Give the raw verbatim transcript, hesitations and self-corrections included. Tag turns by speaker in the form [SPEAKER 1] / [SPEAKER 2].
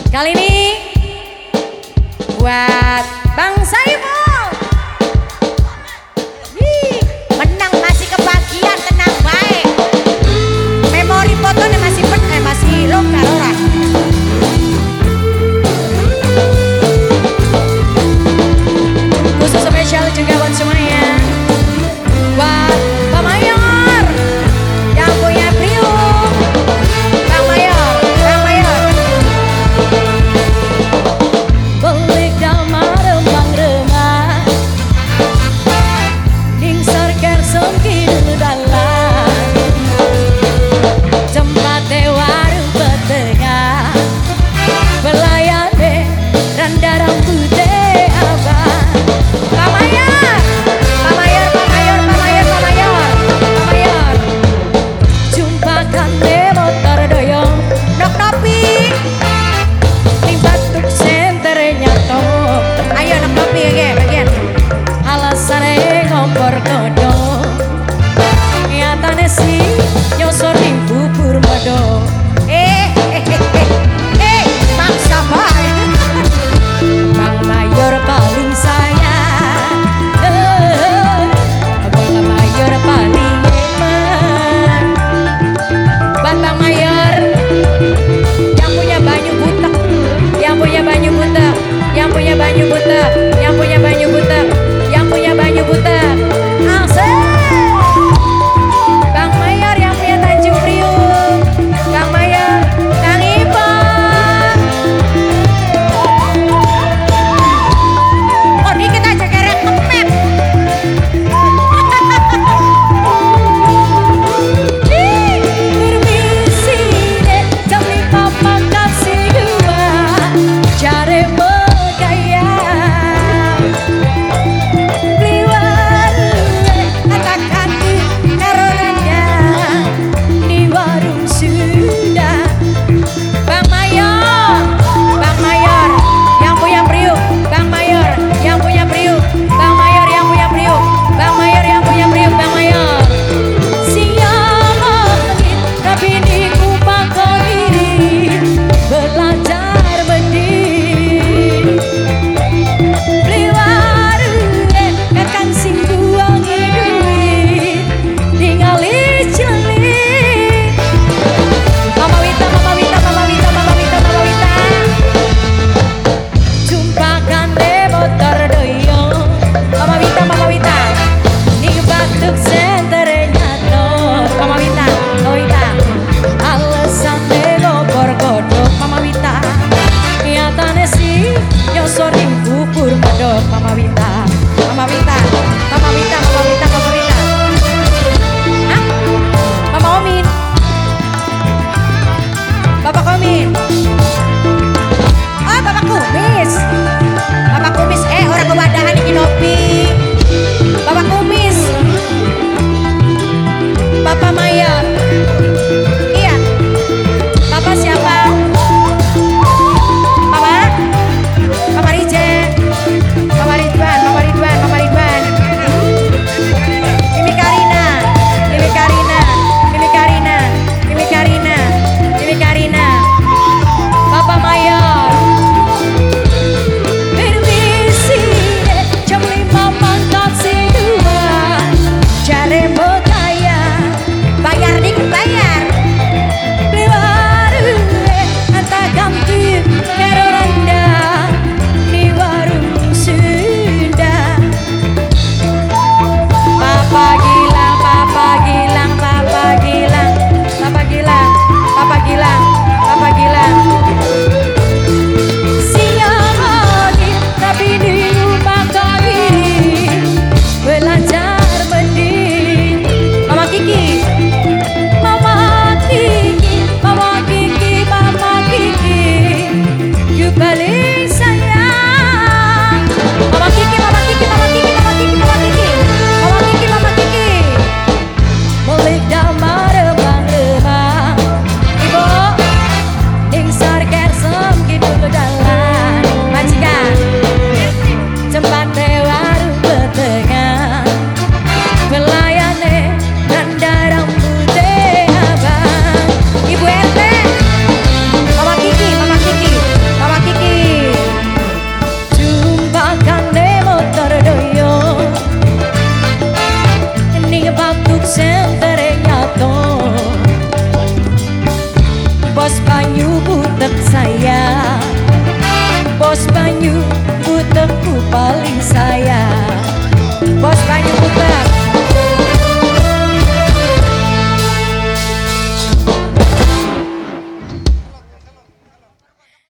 [SPEAKER 1] Kali ini buat Bang Saiful. Wih, menang masih kebagian, tenang baik. Memori fotonya masih pen, eh masih lokal orang. Khusus spesial juga buat semuanya. Buat Pak Mayor yang punya Priuk. Bang Mayor, Bang Mayor. Belik damar rembang remah ning sarker sengkidul dalan tempate warung petengah belayane randa rambute abang. Pak Mayor, Pak Mayor, Pak Mayor, Pak Mayor, Pak Mayor, Pak Mayor. Jumpakan de motor doyong nok nopi ning batuk senternya tomo. Ayo nok nopi ya bagian alasane ngompor kodong nyatane si nyosor ning bubur modong. Eh eh eh eh eh maksa bae. Bang Mayor paling sayang, eh, Bang Mayor paling eman. Buat Bang Mayor yang punya banyu butek, yang punya banyu butek, yang punya banyu butek.